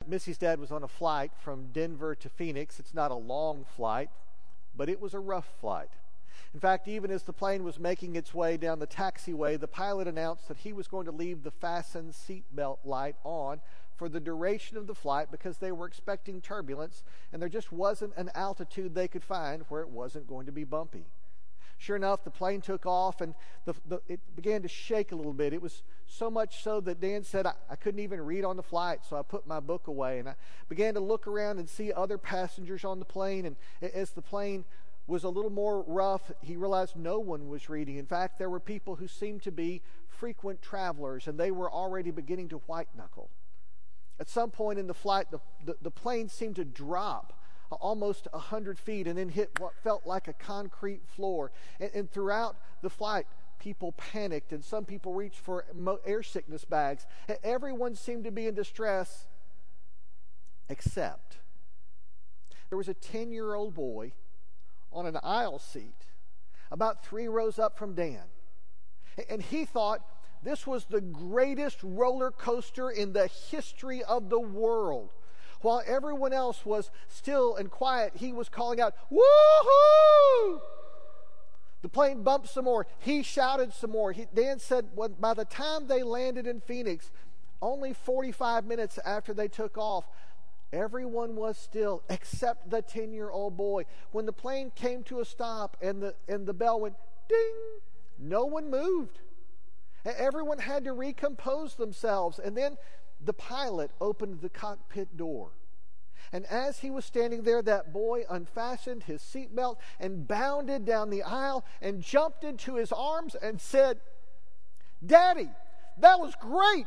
Missy's dad was on a flight from Denver to Phoenix. It's not a long flight, but it was a rough flight. In fact, even as the plane was making its way down the taxiway, the pilot announced that he was going to leave the fasten seatbelt light on for the duration of the flight because they were expecting turbulence, and there just wasn't an altitude they could find where it wasn't going to be bumpy. Sure enough, the plane took off, and it began to shake a little bit. It was so much so that Dan said, I couldn't even read on the flight, so I put my book away, and I began to look around and see other passengers on the plane, and as the plane was a little more rough, he realized no one was reading. In fact, there were people who seemed to be frequent travelers, and they were already beginning to white-knuckle. At some point in the flight, the plane seemed to drop almost 100 feet and then hit what felt like a concrete floor. And throughout the flight, people panicked, and some people reached for air sickness bags. Everyone seemed to be in distress, except there was a 10-year-old boy on an aisle seat about 3 rows up from Dan. And he thought this was the greatest roller coaster in the history of the world. While everyone else was still and quiet, he was calling out, "Woohoo!" The plane bumped some more. He shouted some more. Dan said by the time they landed in Phoenix, only 45 minutes after they took off, everyone was still except the 10-year-old boy. When the plane came to a stop and the bell went ding, no one moved. Everyone had to recompose themselves. And then the pilot opened the cockpit door. And as he was standing there, that boy unfastened his seatbelt and bounded down the aisle and jumped into his arms and said, "Daddy, that was great."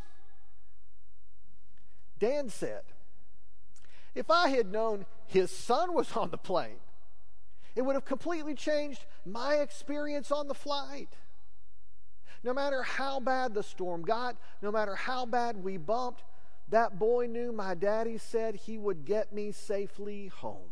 Dan said, if I had known his son was on the plane, it would have completely changed my experience on the flight. No matter how bad the storm got, no matter how bad we bumped, that boy knew my daddy said he would get me safely home.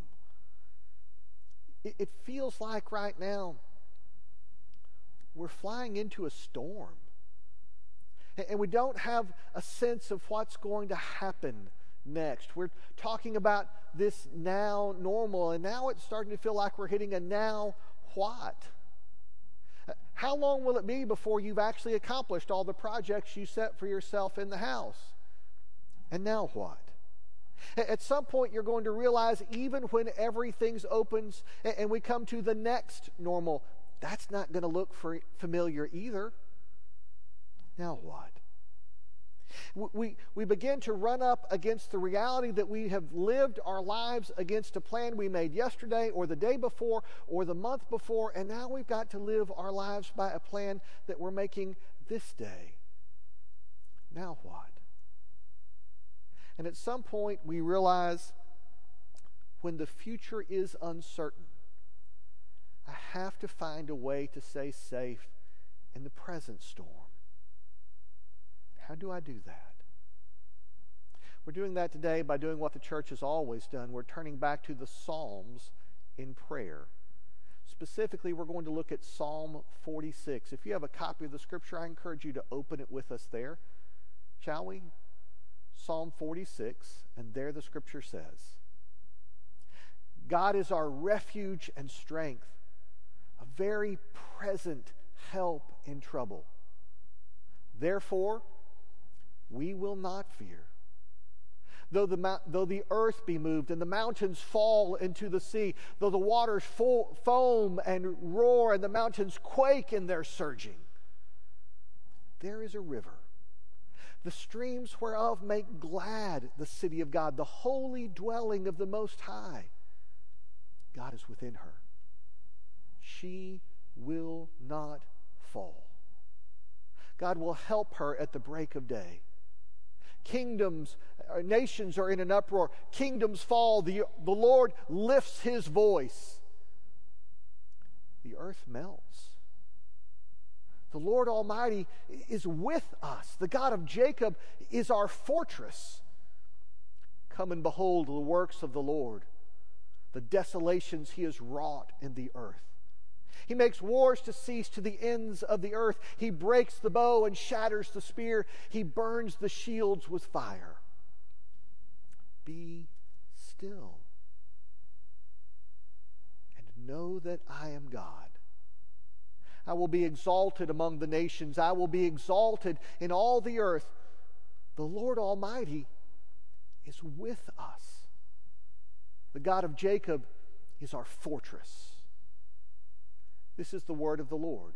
It feels like right now we're flying into a storm. And we don't have a sense of what's going to happen next. We're talking about this now normal, and now it's starting to feel like we're hitting a now what? How long will it be before you've actually accomplished all the projects you set for yourself in the house? And now what? At some point, you're going to realize even when everything opens and we come to the next normal, that's not going to look familiar either. Now what? We begin to run up against the reality that we have lived our lives against a plan we made yesterday or the day before or the month before, and now we've got to live our lives by a plan that we're making this day. Now what? And at some point we realize when the future is uncertain, I have to find a way to stay safe in the present storm. How do I do that? We're doing that today by doing what the church has always done. We're turning back to the Psalms in prayer. Specifically, we're going to look at Psalm 46. If you have a copy of the scripture, I encourage you to open it with us there. Shall we? Psalm 46, and there the scripture says, God is our refuge and strength, a very present help in trouble. Therefore, we will not fear. Though the earth be moved and the mountains fall into the sea, though the waters foam and roar and the mountains quake in their surging, there is a river, the streams whereof make glad the city of God, the holy dwelling of the Most High. God is within her. She will not fall. God will help her at the break of day. Nations are in an uproar. Kingdoms fall. The Lord lifts his voice. The earth melts. The Lord Almighty is with us. The God of Jacob is our fortress. Come and behold the works of the Lord, the desolations he has wrought in the earth. He makes wars to cease to the ends of the earth. He breaks the bow and shatters the spear. He burns the shields with fire. still and know that I am God. I will be exalted among the nations. I will be exalted in all the earth. The Lord Almighty is with us. The God of Jacob is our fortress. This is the word of the Lord.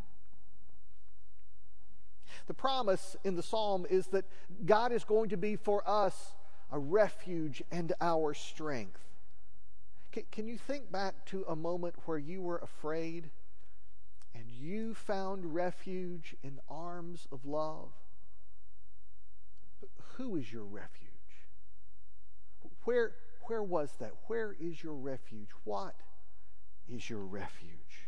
The promise in the psalm is that God is going to be for us a refuge and our strength. Can you think back to a moment where you were afraid and you found refuge in arms of love? Who is your refuge? Where was that? Where is your refuge? What is your refuge?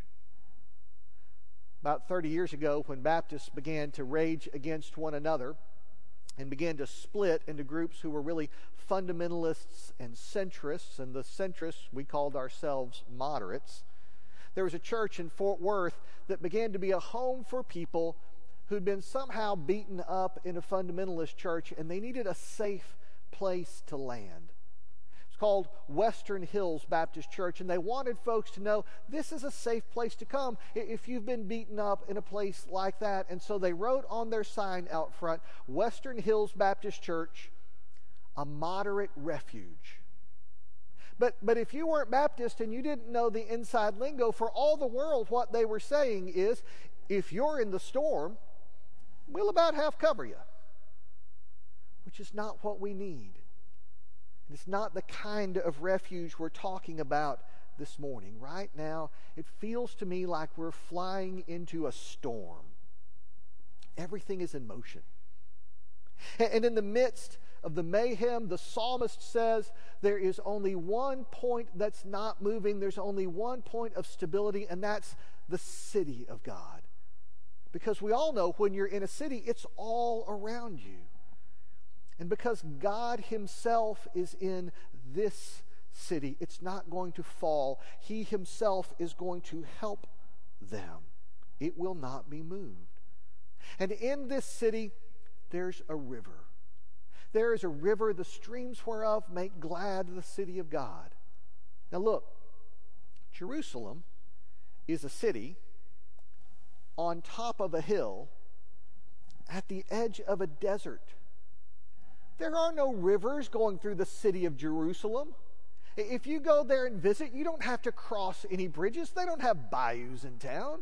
About 30 years ago, when Baptists began to rage against one another and began to split into groups who were really fundamentalists and centrists, and the centrists, we called ourselves moderates, there was a church in Fort Worth that began to be a home for people who'd been somehow beaten up in a fundamentalist church, and they needed a safe place to land. It's called Western Hills Baptist Church, and they wanted folks to know this is a safe place to come if you've been beaten up in a place like that. And so they wrote on their sign out front, Western Hills Baptist Church, a moderate refuge. But if you weren't Baptist and you didn't know the inside lingo, for all the world what they were saying is, if you're in the storm, we'll about half cover you. Which is not what we need. It's not the kind of refuge we're talking about this morning. Right now, it feels to me like we're flying into a storm. Everything is in motion. And in the midst of the mayhem, the psalmist says there is only one point that's not moving. There's only one point of stability, and that's the city of God. Because we all know when you're in a city, it's all around you. And because God himself is in this city, it's not going to fall. He himself is going to help them. It will not be moved. And in this city, there's a river. There is a river, the streams whereof make glad the city of God. Now look, Jerusalem is a city on top of a hill at the edge of a desert. There are no rivers going through the city of Jerusalem. If you go there and visit, you don't have to cross any bridges. They don't have bayous in town.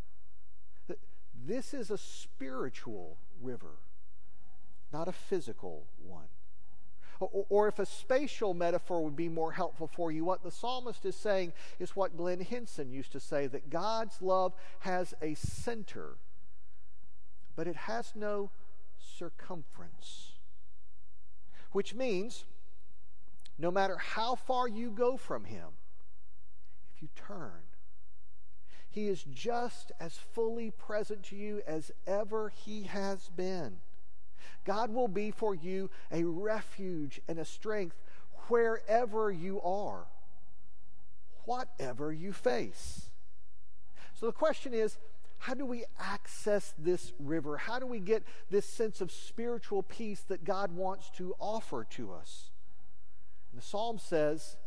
This is a spiritual river, not a physical one. Or if a spatial metaphor would be more helpful for you, what the psalmist is saying is what Glenn Hinson used to say, that God's love has a center, but it has no circumference. Which means, no matter how far you go from him, if you turn, he is just as fully present to you as ever he has been. God will be for you a refuge and a strength wherever you are, whatever you face. So the question is, how do we access this river? How do we get this sense of spiritual peace that God wants to offer to us? And the psalm says,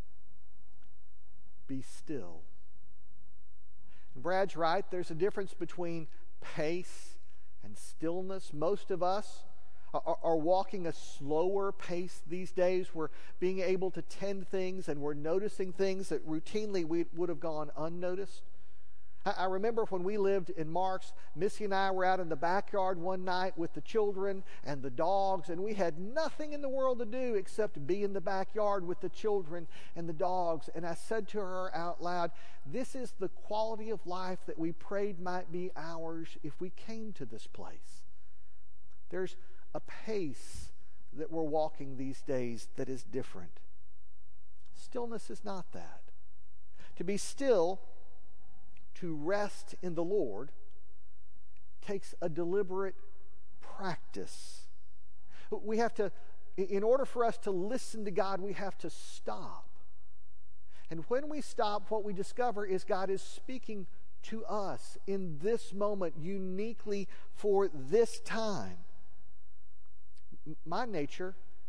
be still. And Brad's right, there's a difference between pace and stillness. Most of us are walking a slower pace these days. We're being able to tend things, and we're noticing things that routinely we would have gone unnoticed. I remember when we lived in Marks, Missy and I were out in the backyard one night with the children and the dogs, and we had nothing in the world to do except be in the backyard with the children and the dogs. And I said to her out loud, this is the quality of life that we prayed might be ours if we came to this place. There's a pace that we're walking these days that is different. Stillness is not that. To be still, to rest in the Lord, takes a deliberate practice. We have to, in order for us to listen to God, we have to stop. And when we stop, what we discover is God is speaking to us in this moment, uniquely for this time. My nature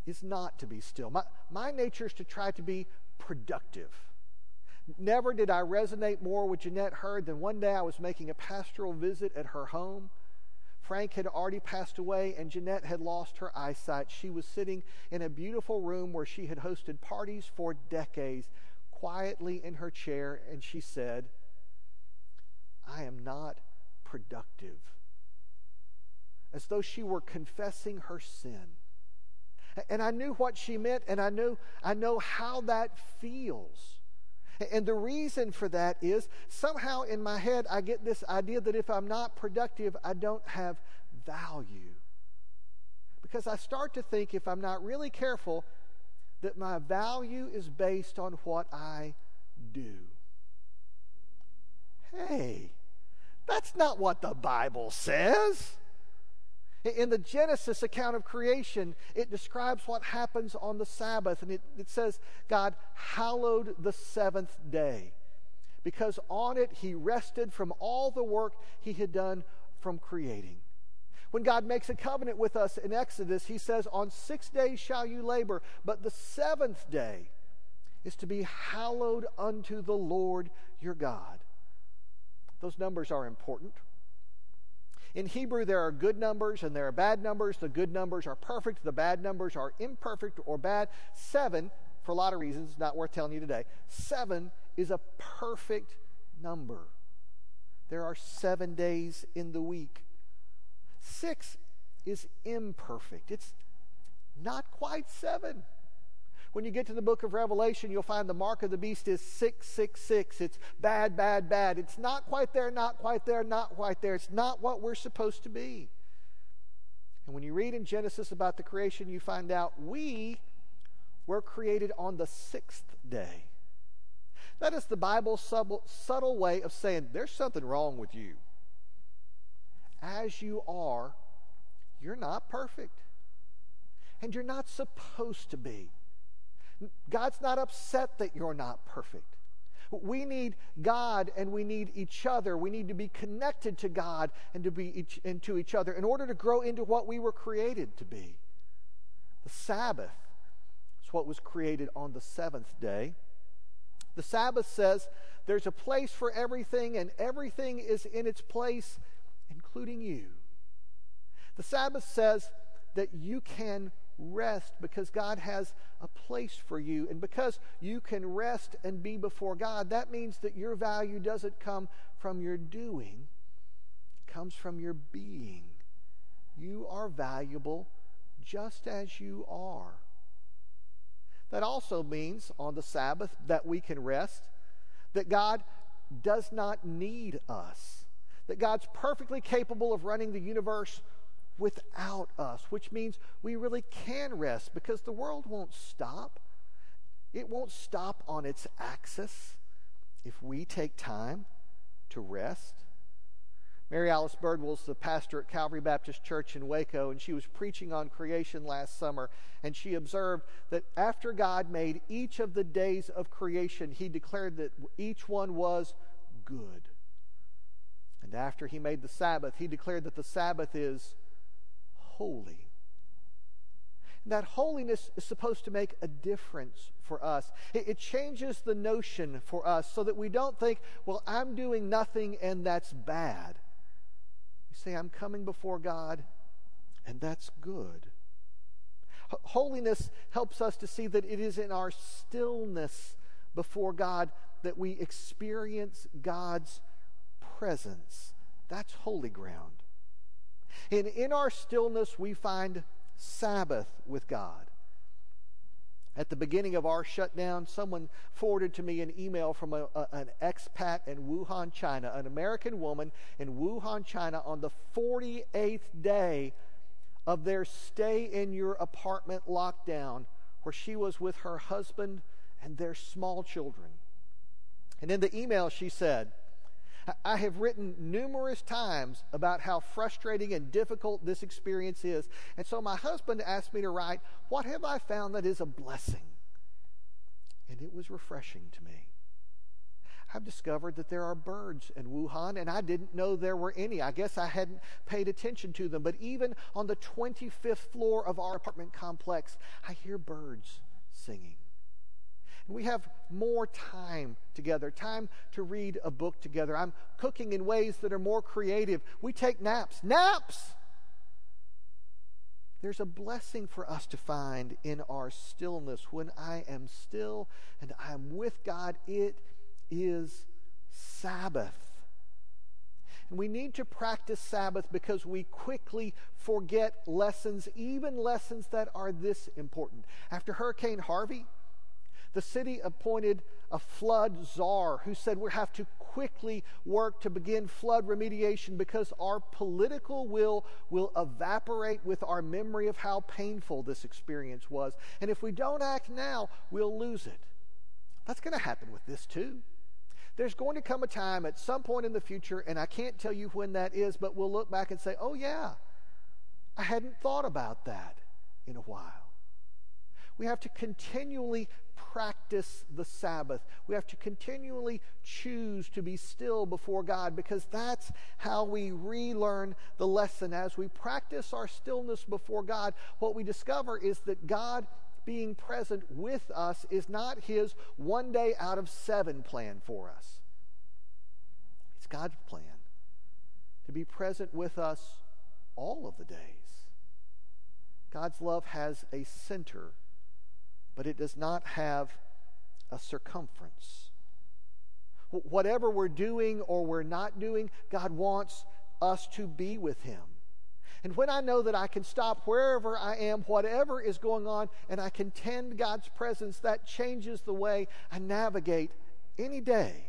is not to be still. My nature is to try to be productive. Never did I resonate more with Jeanette Hurd than one day I was making a pastoral visit at her home. Frank had already passed away, and Jeanette had lost her eyesight. She was sitting in a beautiful room where she had hosted parties for decades, quietly in her chair, and she said, "I am not productive," as though she were confessing her sin. And I knew what she meant, and I know how that feels. And the reason for that is somehow in my head I get this idea that if I'm not productive, I don't have value. Because I start to think, if I'm not really careful, that my value is based on what I do. Hey, that's not what the Bible says. In the Genesis account of creation, it describes what happens on the Sabbath. And it says, God hallowed the seventh day, because on it he rested from all the work he had done from creating. When God makes a covenant with us in Exodus, he says, on 6 days shall you labor, but the seventh day is to be hallowed unto the Lord your God. Those numbers are important. In Hebrew, there are good numbers and there are bad numbers. The good numbers are perfect. The bad numbers are imperfect or bad. 7, for a lot of reasons, not worth telling you today, 7 is a perfect number. There are 7 days in the week. 6 is imperfect. It's not quite 7. When you get to the book of Revelation, you'll find the mark of the beast is 666. It's bad, bad, bad. It's not quite there, not quite there, not quite there. It's not what we're supposed to be. And when you read in Genesis about the creation, you find out we were created on the 6th day. That is the Bible's subtle way of saying there's something wrong with you. As you are, you're not perfect. And you're not supposed to be. God's not upset that you're not perfect. We need God and we need each other. We need to be connected to God and to each other in order to grow into what we were created to be. The Sabbath is what was created on the 7th day. The Sabbath says there's a place for everything, and everything is in its place, including you. The Sabbath says that you can rest because God has a place for you. And because you can rest and be before God, that means that your value doesn't come from your doing. It comes from your being. You are valuable just as you are. That also means on the Sabbath that we can rest, that God does not need us, that God's perfectly capable of running the universe without us, which means we really can rest because the world won't stop. It won't stop on its axis if we take time to rest. Mary Alice Birdwell's the pastor at Calvary Baptist Church in Waco, and she was preaching on creation last summer, and she observed that after God made each of the days of creation, he declared that each one was good. And after he made the Sabbath, he declared that the Sabbath is holy. And that holiness is supposed to make a difference for us. It changes the notion for us so that we don't think, well, I'm doing nothing and that's bad. We say, I'm coming before God and that's good. Holiness helps us to see that it is in our stillness before God that we experience God's presence. That's holy ground. And in our stillness, we find Sabbath with God. At the beginning of our shutdown, someone forwarded to me an email from an expat in Wuhan, China, an American woman in Wuhan, China, on the 48th day of their stay in your apartment lockdown, where she was with her husband and their small children. And in the email she said, I have written numerous times about how frustrating and difficult this experience is. And so my husband asked me to write, what have I found that is a blessing? And it was refreshing to me. I've discovered that there are birds in Wuhan, and I didn't know there were any. I guess I hadn't paid attention to them. But even on the 25th floor of our apartment complex, I hear birds singing. And we have more time together, time to read a book together. I'm cooking in ways that are more creative. We take naps. Naps! There's a blessing for us to find in our stillness. When I am still and I am with God, it is Sabbath. And we need to practice Sabbath because we quickly forget lessons, even lessons that are this important. After Hurricane Harvey, the city appointed a flood czar who said we have to quickly work to begin flood remediation because our political will evaporate with our memory of how painful this experience was. And if we don't act now, we'll lose it. That's going to happen with this too. There's going to come a time at some point in the future, and I can't tell you when that is, but we'll look back and say, oh yeah, I hadn't thought about that in a while. We have to continually practice the Sabbath. We have to continually choose to be still before God, because that's how we relearn the lesson. As we practice our stillness before God, what we discover is that God being present with us is not his 1 day out of 7 plan for us. It's God's plan to be present with us all of the days. God's love has a center, but it does not have a circumference. Whatever we're doing or we're not doing, God wants us to be with him. And when I know that I can stop wherever I am, whatever is going on, and I can tend God's presence, that changes the way I navigate any day,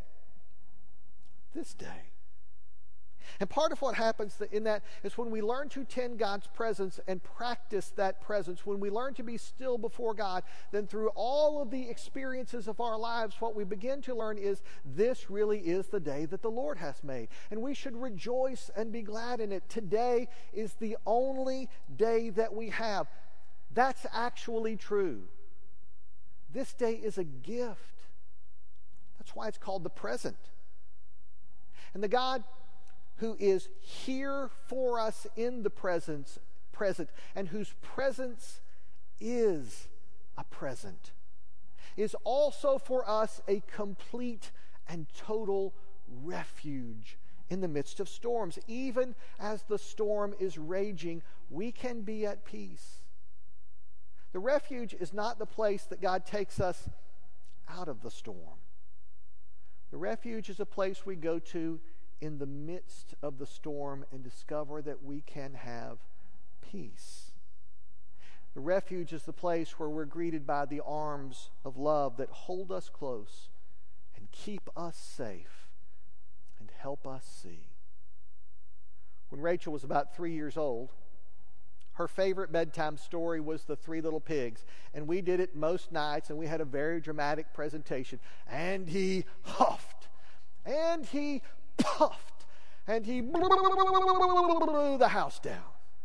this day. And part of what happens in that is when we learn to tend God's presence and practice that presence, when we learn to be still before God, then through all of the experiences of our lives, what we begin to learn is this really is the day that the Lord has made. And we should rejoice and be glad in it. Today is the only day that we have. That's actually true. This day is a gift. That's why it's called the present. And the God who is here for us in the present, and whose presence is a present, is also for us a complete and total refuge in the midst of storms. Even as the storm is raging, we can be at peace. The refuge is not the place that God takes us out of the storm. The refuge is a place we go to in the midst of the storm and discover that we can have peace. The refuge is the place where we're greeted by the arms of love that hold us close and keep us safe and help us see. When Rachel was about 3 years old, her favorite bedtime story was The Three Little Pigs. And we did it most nights, and we had a very dramatic presentation. And he huffed, and he puffed, and he blew the house down.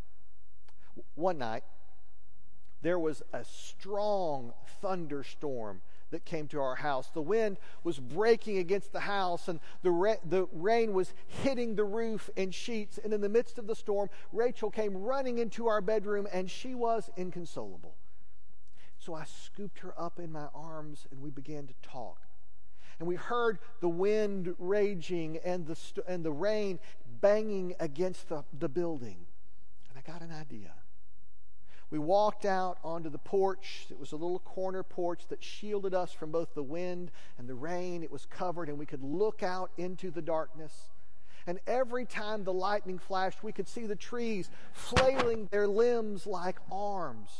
One night, there was a strong thunderstorm that came to our house. The wind was breaking against the house, and the rain was hitting the roof in sheets. And in the midst of the storm, Rachel came running into our bedroom, and she was inconsolable. So I scooped her up in my arms, and we began to talk. And we heard the wind raging and the rain banging against the building. And I got an idea. We walked out onto the porch. It was a little corner porch that shielded us from both the wind and the rain. It was covered, and we could look out into the darkness. And every time the lightning flashed, we could see the trees flailing their limbs like arms.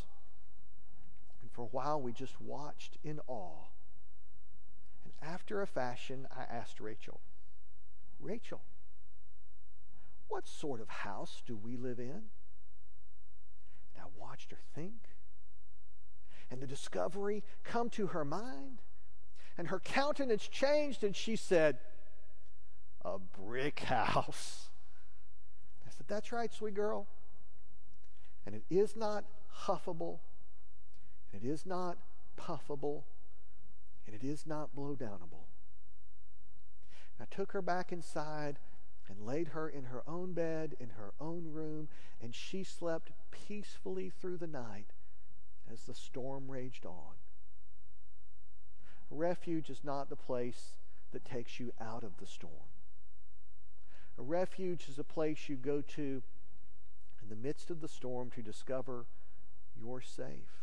And for a while, we just watched in awe. After a fashion, I asked Rachel, what sort of house do we live in? And I watched her think, and the discovery come to her mind, and her countenance changed, and she said, a brick house. I said, that's right, sweet girl. And it is not huffable, and it is not puffable, and it is not blow downable. I took her back inside and laid her in her own bed, in her own room, and she slept peacefully through the night as the storm raged on. A refuge is not the place that takes you out of the storm. A refuge is a place you go to in the midst of the storm to discover you're safe.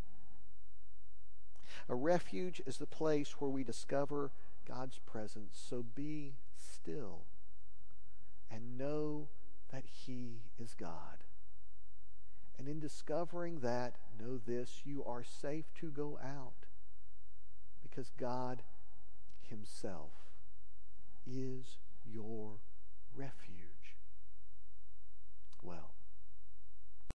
A refuge is the place where we discover God's presence. So be still and know that He is God. And in discovering that, know this: you are safe to go out because God Himself is your refuge. Well,